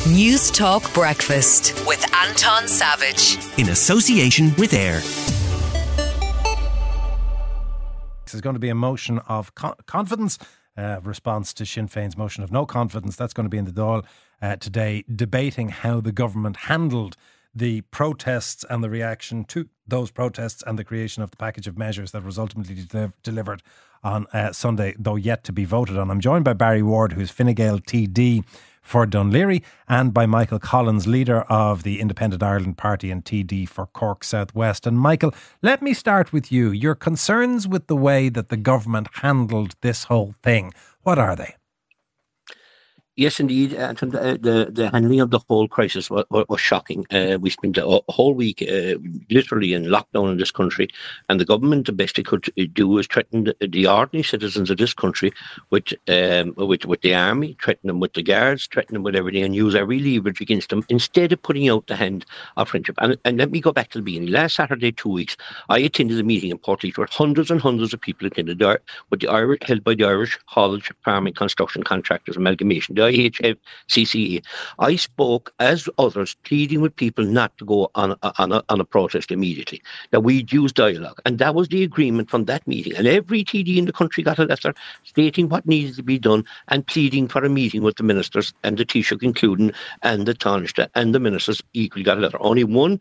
News Talk Breakfast with Anton Savage. In association with AIR. There's going to be a motion of confidence, response to Sinn Féin's motion of no confidence. That's going to be in the Dáil today, debating how the government handled the protests and the reaction to those protests and the creation of the package of measures that was ultimately delivered on Sunday, though yet to be voted on. I'm joined by Barry Ward, who's Fine Gael TD for Dún Laoghaire, and by Michael Collins, leader of the Independent Ireland Party and TD for Cork South West. And Michael, let me start with you. Your concerns with the way that the government handled this whole thing, what are they? Yes, indeed. The handling of the whole crisis was shocking. We spent a whole week literally in lockdown in this country, and the government, the best it could do, was threaten the ordinary citizens of this country with the army, threaten them with the guards, threaten them with everything, and use every leverage against them instead of putting out the hand of friendship. And let me go back to the beginning. Last Saturday, 2 weeks, I attended a meeting in Portlaoise where hundreds and hundreds of people attended, held by the Irish Haulage Farming Construction Contractors Amalgamation, the IHFCCA. I spoke, as others, pleading with people not to go on a protest immediately, that we'd use dialogue. And that was the agreement from that meeting. And every TD in the country got a letter stating what needed to be done and pleading for a meeting with the ministers and the Taoiseach including, and the Taoiseach and the ministers equally got a letter. Only one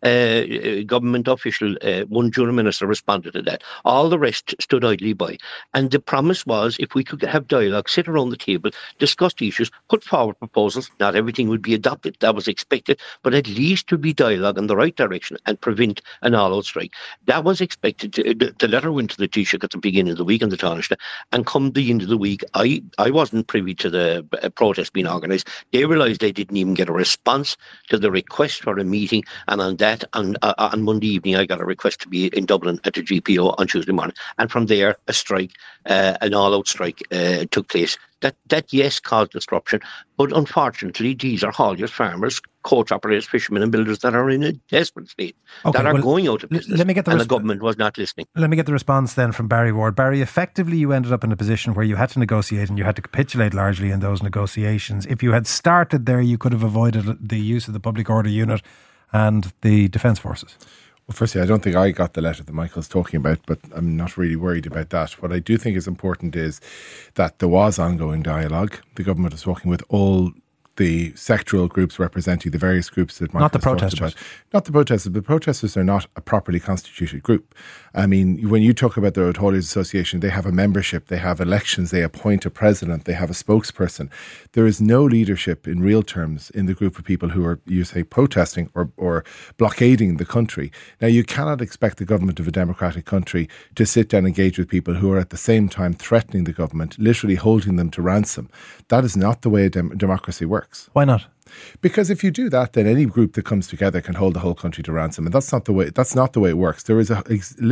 government official, one junior minister, responded to that. All the rest stood idly by. And the promise was, if we could have dialogue, sit around the table, discuss the issues, put forward proposals. Not everything would be adopted, that was expected, but at least to be dialogue in the right direction and prevent an all-out strike. That was expected. The letter went to the Taoiseach at the beginning of the week and the Taoiseach, and come the end of the week, I wasn't privy to the protest being organised. They realised they didn't even get a response to the request for a meeting, and on that, on Monday evening, I got a request to be in Dublin at the GPO on Tuesday morning. And from there, a strike, an all-out strike took place. That yes, caused disruption, but unfortunately, these are hauliers, farmers, coach operators, fishermen and builders that are in a desperate state, that are going out of business, and the government was not listening. Let me get the response then from Barry Ward. Barry, effectively you ended up in a position where you had to negotiate and you had to capitulate largely in those negotiations. If you had started there, you could have avoided the use of the public order unit and the Defence Forces. Well, firstly, I don't think I got the letter that Michael's talking about, but I'm not really worried about that. What I do think is important is that there was ongoing dialogue. The government was working with all the sectoral groups representing the various groups that Michael not the protesters. Not the protesters. The protesters are not a properly constituted group. I mean, when you talk about the Road Hauliers Association, they have a membership, they have elections, they appoint a president, they have a spokesperson. There is no leadership in real terms in the group of people who are, you say, protesting or blockading the country. Now, you cannot expect the government of a democratic country to sit down and engage with people who are at the same time threatening the government, literally holding them to ransom. That is not the way democracy works. Why not? Because if you do that, then any group that comes together can hold the whole country to ransom, and that's not the way it works. There is an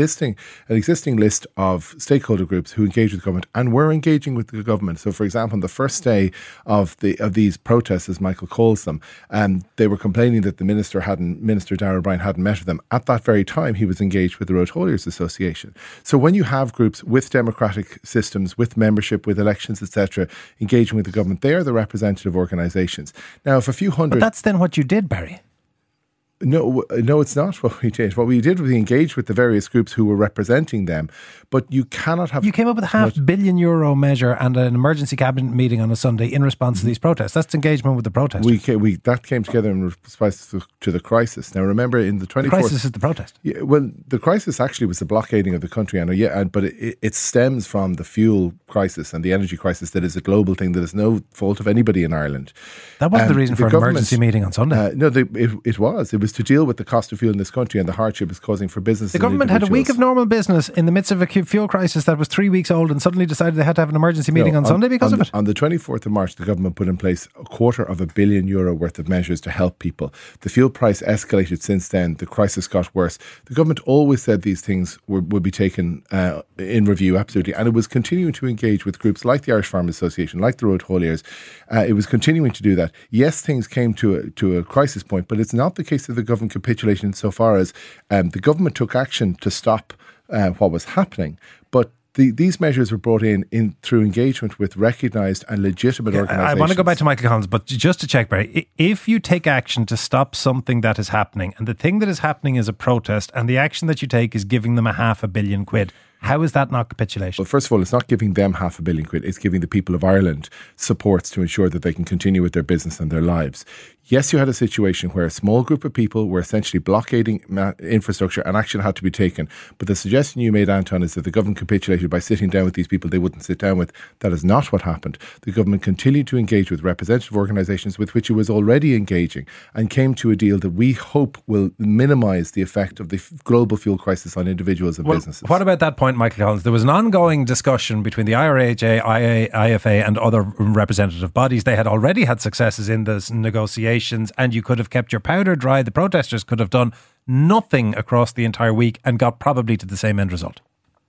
existing list of stakeholder groups who engage with the government, and were engaging with the government. So, for example, on the first day of these protests, as Michael calls them, they were complaining that the Minister Darragh O'Brien hadn't met with them. At that very time, he was engaged with the Road Hauliers Association. So, when you have groups with democratic systems, with membership, with elections, etc., engaging with the government, they are the representative organisations. Now, if a few hundred... But that's then what you did, Barry. No, it's not what we did. What we did was we engaged with the various groups who were representing them. But you cannot have... You came up with a €500 million measure and an emergency cabinet meeting on a Sunday in response to these protests. That's engagement with the protesters. That came together in response to the crisis. Now, remember, in the 24th... The crisis is the protest. Yeah, well, the crisis actually was the blockading of the country. But it stems from the fuel crisis and the energy crisis that is a global thing that is no fault of anybody in Ireland. That wasn't the reason for an emergency meeting on Sunday. No, it was. It was to deal with the cost of fuel in this country and the hardship it's causing for business. The government had a week of normal business in the midst of a fuel crisis that was 3 weeks old, and suddenly decided they had to have an emergency meeting on Sunday because of it. On the 24th of March, the government put in place €250 million worth of measures to help people. The fuel price escalated since then. The crisis got worse. The government always said these things would be taken in review, absolutely, and it was continuing to engage with groups like the Irish Farmers Association, like the Road Hauliers. It was continuing to do that. Yes, things came to a crisis point, but it's not the case that the government capitulation insofar as the government took action to stop what was happening, but these measures were brought in through engagement with recognised and legitimate organisations. I want to go back to Michael Collins, but just to check, Barry, if you take action to stop something that is happening, and the thing that is happening is a protest, and the action that you take is giving them £500 million, how is that not capitulation? Well, first of all, it's not giving them £500 million. It's giving the people of Ireland supports to ensure that they can continue with their business and their lives. Yes, you had a situation where a small group of people were essentially blockading infrastructure and action had to be taken. But the suggestion you made, Anton, is that the government capitulated by sitting down with these people they wouldn't sit down with. That is not what happened. The government continued to engage with representative organisations with which it was already engaging and came to a deal that we hope will minimise the effect of the global fuel crisis on individuals and businesses. What about that point, Michael Collins? There was an ongoing discussion between the IRHA, IFA and other representative bodies. They had already had successes in this negotiations, and you could have kept your powder dry. The protesters could have done nothing across the entire week and got probably to the same end result.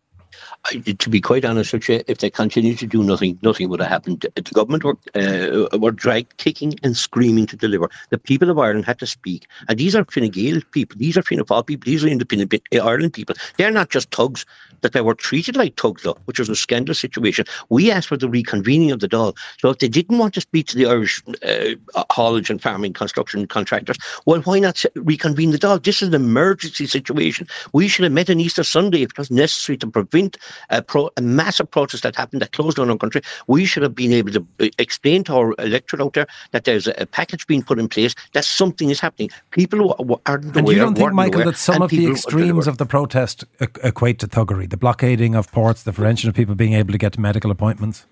To be quite honest with you, if they continued to do nothing, nothing would have happened. The government were dragged kicking and screaming to deliver. The people of Ireland had to speak. And these are Fine Gael people, these are Fianna Fáil people, these are independent Ireland people. They're not just thugs, that they were treated like thugs, though, which was a scandalous situation. We asked for the reconvening of the Dáil. So if they didn't want to speak to the Irish haulage and farming construction contractors, well, why not reconvene the Dáil? This is an emergency situation. We should have met on Easter Sunday if it was necessary to prevent a massive protest that happened that closed down our country. We should have been able to explain to our electorate out there that there's a package being put in place, that something is happening. People who aren't aware. And you don't think, Michael, that some of the extremes of the protest equate to thuggery? The blockading of ports, the prevention of people being able to get to medical appointments?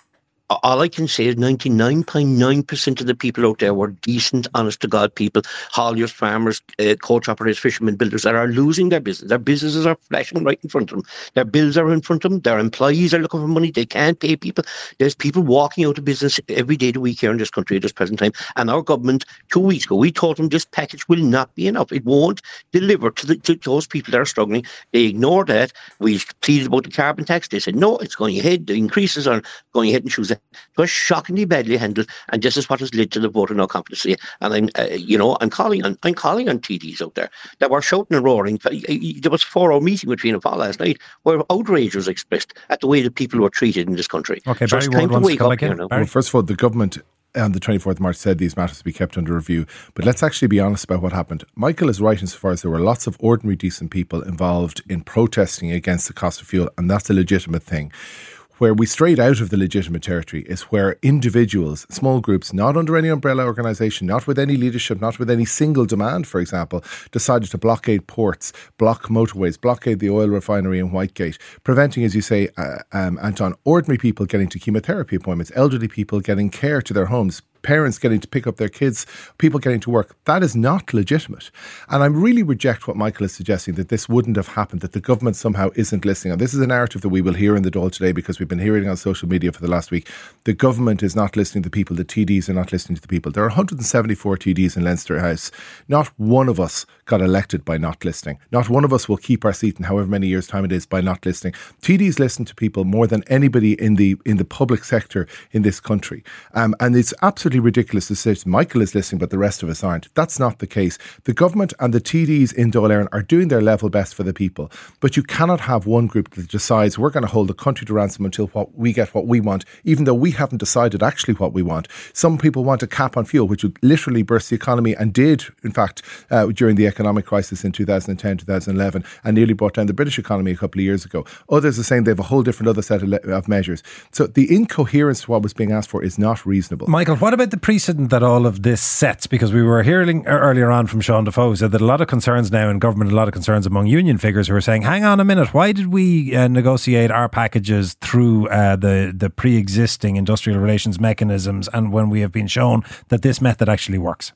All I can say is 99.9% of the people out there were decent, honest-to-God people, hauliers, farmers, coach operators, fishermen, builders that are losing their business. Their businesses are flashing right in front of them. Their bills are in front of them. Their employees are looking for money. They can't pay people. There's people walking out of business every day of the week here in this country at this present time. And our government, 2 weeks ago, we told them this package will not be enough. It won't deliver to those people that are struggling. They ignored that. We pleaded about the carbon tax. They said, no, it's going ahead. The increases are going ahead and choose it. It was shockingly badly handled, and this is what has led to the vote of no confidence. And I'm calling on TDs out there that were shouting and roaring. There was a 4-hour meeting with Fianna Fáil last night where outrage was expressed at the way that people were treated in this country. Okay, so Barry it's time to wake up here now. Well, first of all, the government on the 24th of March said these matters to be kept under review. But let's actually be honest about what happened. Michael is right insofar as there were lots of ordinary decent people involved in protesting against the cost of fuel, and that's a legitimate thing. Where we strayed out of the legitimate territory is where individuals, small groups, not under any umbrella organisation, not with any leadership, not with any single demand, for example, decided to blockade ports, block motorways, blockade the oil refinery in Whitegate, preventing, as you say, Anton, ordinary people getting to chemotherapy appointments, elderly people getting care to their homes, parents getting to pick up their kids, people getting to work. That is not legitimate. And I really reject what Michael is suggesting, that this wouldn't have happened, that the government somehow isn't listening. And this is a narrative that we will hear in the Dáil today, because we've been hearing it on social media for the last week. The government is not listening to the people. The TDs are not listening to the people. There are 174 TDs in Leinster House. Not one of us got elected by not listening. Not one of us will keep our seat in however many years' time it is by not listening. TDs listen to people more than anybody in the public sector in this country. And it's absolutely ridiculous to say Michael is listening but the rest of us aren't. That's not the case. The government and the TDs in Dáil Éireann are doing their level best for the people, but you cannot have one group that decides we're going to hold the country to ransom until we get what we want, even though we haven't decided actually what we want. Some people want a cap on fuel, which would literally burst the economy, and did, in fact, during the economic crisis in 2010, 2011, and nearly brought down the British economy a couple of years ago. Others are saying they have a whole different other set of measures. So the incoherence to what was being asked for is not reasonable. Michael, what about the precedent that all of this sets? Because we were hearing earlier on from Sean Defoe said that a lot of concerns now in government, a lot of concerns among union figures who are saying, hang on a minute, why did we negotiate our packages through the pre-existing industrial relations mechanisms, and when we have been shown that this method actually works?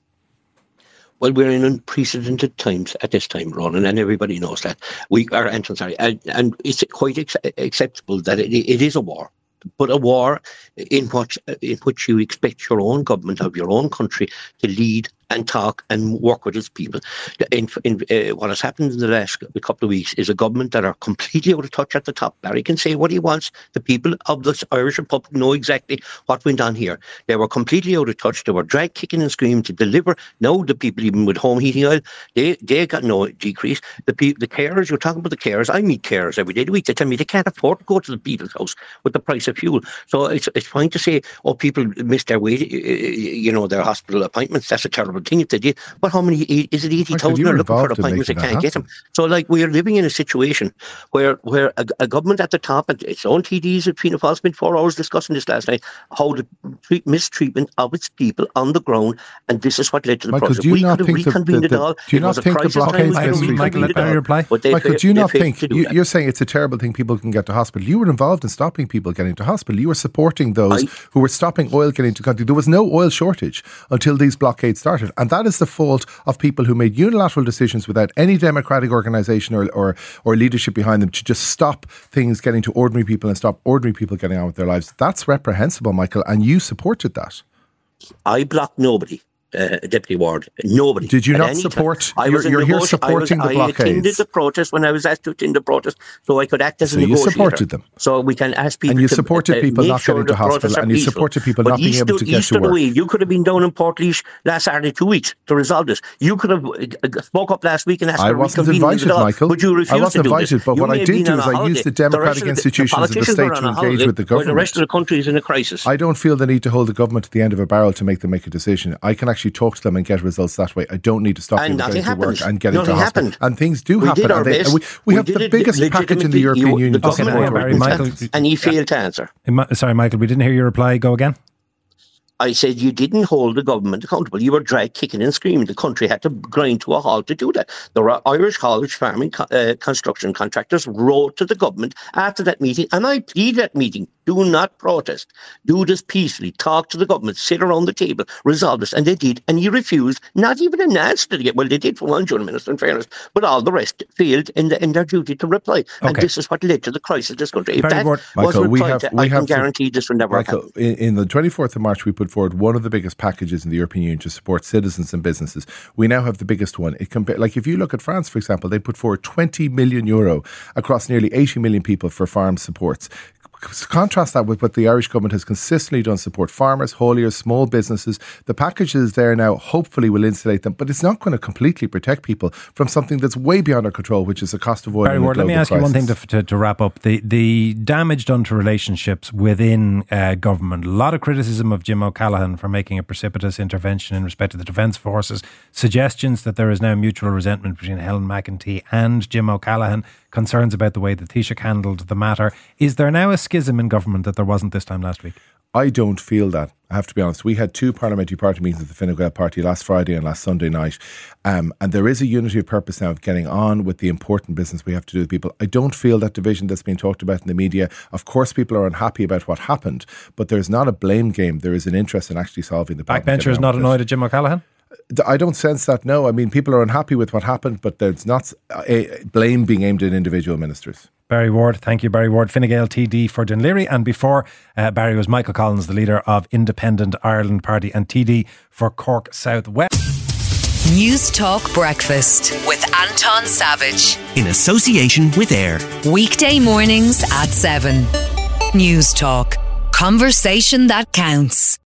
Well, we're in unprecedented times at this time, Ronan, and everybody knows that. And it's quite acceptable that it is a war. But a war in which you expect your own government of your own country to lead and talk and work with its people. What has happened in the last couple of weeks is a government that are completely out of touch at the top. Barry can say what he wants. The people of the Irish Republic know exactly what went on here. They were completely out of touch. They were drag kicking and screaming to deliver. Now the people, even with home heating oil, they got no decrease. The carers, you're talking about the carers. I meet carers every day of the week. They tell me they can't afford to go to the people's house with the price of fuel. So it's fine to say, oh, people miss their way, their hospital appointments. That's a terrible thing if they did. But how many, is it 80,000 are looking for appointments? They can't get them. So we are living in a situation where a government at the top, and its own TDs at Fianna Fáil spent 4 hours discussing this last night, how the mistreatment of its people on the ground, and this is what led to the Michael, process. Do you We not could have think reconvened it all. Do you not think the blockade Michael, let me reply. Michael, do you not think, you're saying it's a terrible thing people can get to hospital. You were involved in stopping people getting to hospital. You were supporting those who were stopping oil getting to country. There was no oil shortage until these blockades started. And that is the fault of people who made unilateral decisions without any democratic organisation or leadership behind them to just stop things getting to ordinary people and stop ordinary people getting on with their lives. That's reprehensible, Michael, and you supported that. I blocked nobody. Deputy Ward, nobody. Did you not support? You're here supporting the blockades. I attended the protest when I was asked to attend the protest, so I could act as a negotiator. So you supported them. So we can ask people. And you supported people not getting to hospital, and you supported people not being able to get to work. You could have been down in Portlaoise last Saturday 2 weeks to resolve this. You could have spoke up last week and asked for reconvening. I wasn't invited, Michael. But you refused I wasn't to do invited, this. but what I did do is I used the democratic institutions of the state to engage with the government. The rest of the country is in a crisis. I don't feel the need to hold the government to the end of a barrel to make them make a decision. I can actually talk to them and get results that way. I don't need to stop people getting to work and getting to hospital. And things do happen. We have the biggest package in the European Union. And he failed to answer. Sorry, Michael, we didn't hear your reply. Go again. I said you didn't hold the government accountable. You were drag kicking and screaming. The country had to grind to a halt to do that. There were Irish haulage farming construction contractors wrote to the government after that meeting, and I pleaded that meeting. Do not protest. Do this peacefully. Talk to the government. Sit around the table. Resolve this. And they did. And he refused. Not even an answer to get. Well, they did for one Junior Minister, in fairness. But all the rest failed in their duty to reply. Okay. And this is what led to the crisis of this country. If that was replied to, I can guarantee this will never happen. In the 24th of March, we put forward one of the biggest packages in the European Union to support citizens and businesses. We now have the biggest one. Like if you look at France, for example, they put forward €20 million across nearly 80 million people for farm supports. Contrast that with what the Irish government has consistently done, support farmers, hauliers, small businesses. The package is there now, hopefully will insulate them, but it's not going to completely protect people from something that's way beyond our control, which is the cost of oil. Barry Ward, let me ask you one thing to wrap up. The damage done to relationships within government. A lot of criticism of Jim O'Callaghan for making a precipitous intervention in respect to the Defence Forces. Suggestions that there is now mutual resentment between Helen McEntee and Jim O'Callaghan. Concerns about the way that Taoiseach handled the matter. Is there now a schism in government that there wasn't this time last week? I don't feel that. I have to be honest. We had 2 parliamentary party meetings at the Fine Gael party last Friday and last Sunday night. And there is a unity of purpose now of getting on with the important business we have to do with people. I don't feel that division that's been talked about in the media. Of course, people are unhappy about what happened, but there's not a blame game. There is an interest in actually solving the problem. Backbenchers not annoyed at Jim O'Callaghan? I don't sense that, no. I mean, people are unhappy with what happened, but there's not a blame being aimed at individual ministers. Barry Ward, thank you, Barry Ward, Fine Gael TD for Dún Laoghaire. And before Barry was Michael Collins, the leader of Independent Ireland Party and TD for Cork South West. News Talk Breakfast with Anton Savage. In association with AIR. Weekday mornings at 7. News Talk. Conversation that counts.